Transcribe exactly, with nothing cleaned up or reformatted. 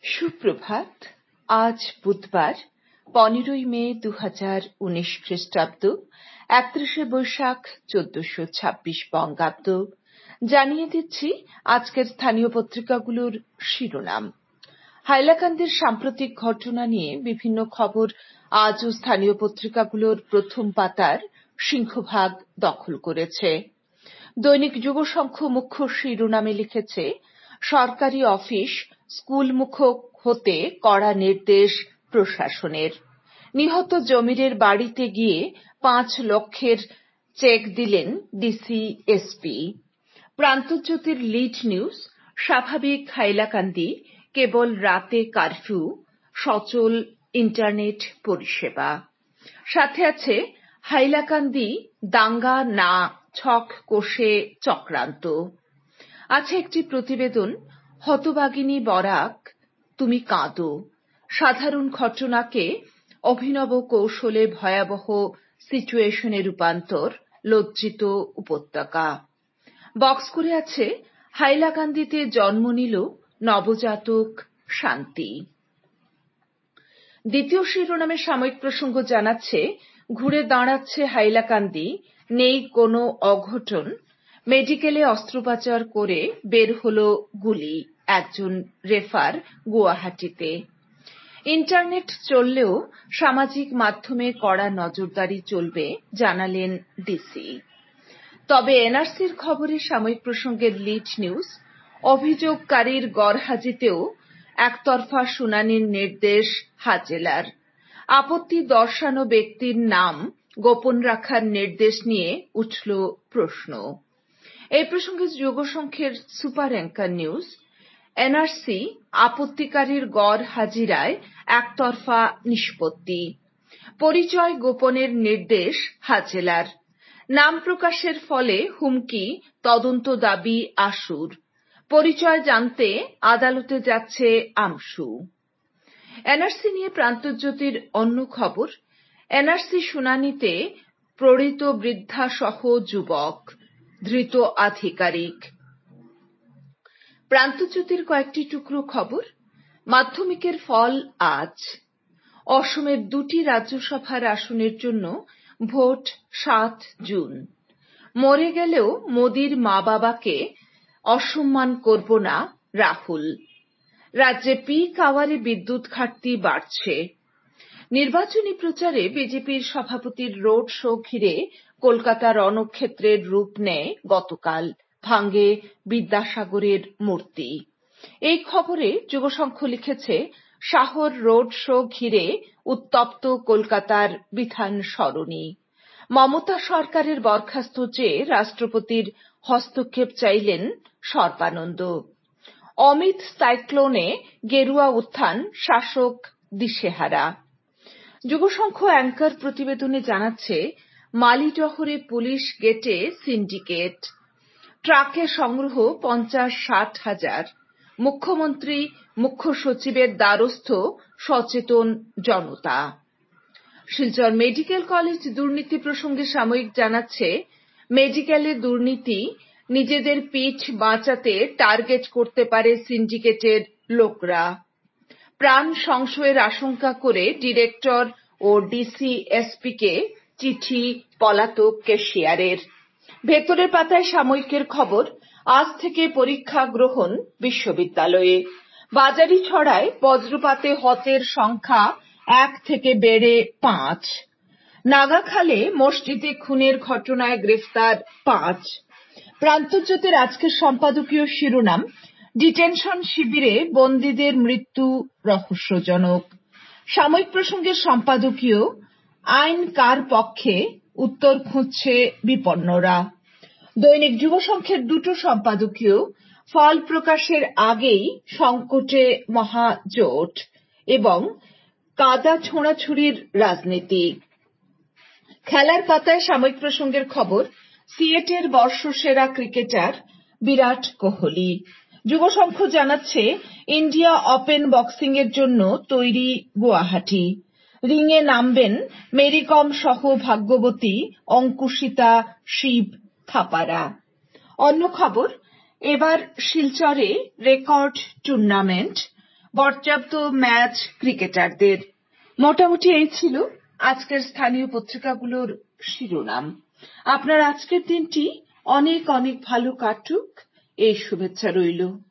সুপ্রভাত। আজ বুধবার পনেরোই মে দু হাজার উনিশ খ্রিস্টাব্দ, একত্রিশে বৈশাখ চোদ্দশো ছাব্বিশ বঙ্গাব্দ। জানিয়ে দিচ্ছি আজকের স্থানীয় পত্রিকাগুলোর শিরোনাম। হাইলাকান্দির সাম্প্রতিক ঘটনা নিয়ে বিভিন্ন খবর আজও স্থানীয় পত্রিকাগুলোর প্রথম পাতার সিংহভাগ দখল করেছে। দৈনিক যুগশঙ্খ মুখ্য শিরোনামে লিখেছে, সরকারি অফিস স্কুলমুখ হতে কড়া নির্দেশ প্রশাসনের। নিহত জমিরের বাড়িতে গিয়ে পাঁচ লক্ষের চেক দিলেন ডিসি এসপি। প্রান্তজ্যোতির লিড নিউজ, স্বাভাবিক হাইলাকান্দি, কেবল রাতে কারফিউ, সচল ইন্টারনেট পরিষেবা। সাথে আছে হাইলাকান্দি দাঙ্গা না ছক কষে চক্রান্ত। আছে একটি প্রতিবেদন, হতবাগিনী বরাক তুমি কাঁদো, সাধারণ ঘটনাকে অভিনব কৌশলে ভয়াবহ সিচুয়েশনে রূপান্তর, লজ্জিত উপত্যকা। বক্স করে আছে হাইলাকান্দিতে জন্ম নিল নবজাতক শান্তি। দ্বিতীয় শিরোনামে সাময়িক প্রসঙ্গ জানাচ্ছে, ঘুরে দাঁড়াচ্ছে হাইলাকান্দি, নেই কোনো অঘটন, মেডিকেলে অস্ত্রোপচার করে বের হল গুলি, একজন রেফার গুয়াহাটিতে। ইন্টারনেট চললেও সামাজিক মাধ্যমে কড়া নজরদারি চলবে, জানালেন ডিসি। তবে এনআরসির খবরে সাময়িক প্রসঙ্গের লিড নিউজ, অভিযোগকারীর গরহাজিতেও একতরফা শুনানির নির্দেশ হাজেলার। আপত্তি দর্শানো ব্যক্তির নাম গোপন রাখার নির্দেশ নিয়ে উঠল প্রশ্ন। এই প্রসঙ্গে যুগশঙ্খের সুপার অ্যাঙ্কার নিউজ, এনআরসি আপত্তিকারীর গড় হাজিরায় একতরফা নিষ্পত্তি, পরিচয় গোপনের নির্দেশ হাজেলার। নাম প্রকাশের ফলে হুমকি, তদন্ত দাবি আশুর। পরিচয় জানতে আদালতে যাচ্ছে আমশু। এনআরসি নিয়ে প্রান্তজ্যোতির অন্য খবর, এনআরসি শুনানিতে প্রণীত বৃদ্ধা সহ যুবক, ধৃত আধিকারিক। প্রান্তজ্যোতির কয়েকটি টুকরো খবর, মাধ্যমিকের ফল আজ। অসমের দুটি রাজ্যসভার আসনের জন্য ভোট সাত জুন। মরে গেলেও মোদির মা বাবাকে অসম্মান করব না রাহুল। রাজ্যে পিক আওয়ারে বিদ্যুৎ ঘাটতি বাড়ছে। নির্বাচনী প্রচারে বিজেপির সভাপতির রোড শো ঘিরে কলকাতার রণক্ষেত্রের রূপ নেয় গতকাল, ভাঙে বিদ্যাসাগরের মূর্তি। এই খবরে যুগশঙ্খ লিখেছে, শাহর রোড শো ঘিরে উত্তপ্ত কলকাতার বিধান সরণি। মমতা সরকারের বরখাস্ত চেয়ে রাষ্ট্রপতির হস্তক্ষেপ চাইলেন সর্বানন্দ। অমিত সাইক্লোনে গেরুয়া উত্থান, শাসক দিশেহারা। যুগশঙ্খ অ্যাঙ্কার প্রতিবেদনে জানাচ্ছে, মালিডহরে পুলিশ গেটে সিন্ডিকেট, ট্রাকে সংগ্রহ পঞ্চাশ ষাট হাজার। মুখ্যমন্ত্রী মুখ্য সচিবের দ্বারস্থ সচেতন জনতা। শিলচর মেডিকেল কলেজ দুর্নীতি প্রসঙ্গে সাময়িক জানাচ্ছে, মেডিকেলে দুর্নীতি, নিজেদের পিঠ বাঁচাতে টার্গেট করতে পারে সিন্ডিকেটের লোকরা। প্রাণ সংশয়ের আশঙ্কা করে ডিরেক্টর ও ডিসি এসপিকে চিঠি পলাতক ক্যাশিয়ারের। ভেতরের পাতায় সাময়িকের খবর, আজ থেকে পরীক্ষা গ্রহণ বিশ্ববিদ্যালয়ে। বাজারি ছড়ায় বজ্রপাতে হতের সংখ্যা এক থেকে বেড়ে পাঁচ। নাগাখালে মসজিদে খুনের ঘটনায় গ্রেফতার পাঁচ। প্রান্তজ্যোতির আজকের সম্পাদকীয় শিরোনাম, ডিটেনশন শিবিরে বন্দীদের মৃত্যু রহস্যজনক। সাময়িক প্রসঙ্গের সম্পাদকীয়, আইন কার পক্ষে, উত্তর খুঁজছে বিপন্নরা। দৈনিক যুগশঙ্খের দুটো সম্পাদকীয়, ফল প্রকাশের আগেই সংকটে মহাজোট এবং কাদা ছোঁড়াছুড়ির রাজনীতি। খেলার পাতায় সাময়িক প্রসঙ্গের খবর, সিয়েটের বর্ষসেরা ক্রিকেটার বিরাট কোহলি। যুগশঙ্খ জানাচ্ছে, ইন্ডিয়া ওপেন বক্সিং এর জন্য তৈরি গুয়াহাটি। রিংয়ে নামবেন মেরিকম সহ ভাগ্যবতী অঙ্কুশিতা শিব থাপারা। অন্য খবর, এবার শিলচরে রেকর্ড টুর্নামেন্ট, পর্যাপ্ত ম্যাচ ক্রিকেটারদের। মোটামুটি এই ছিল আজকের স্থানীয় পত্রিকাগুলোর শিরোনাম। আপনার আজকের দিনটি অনেক অনেক ভালো কাটুক, এই শুভেচ্ছা রইল।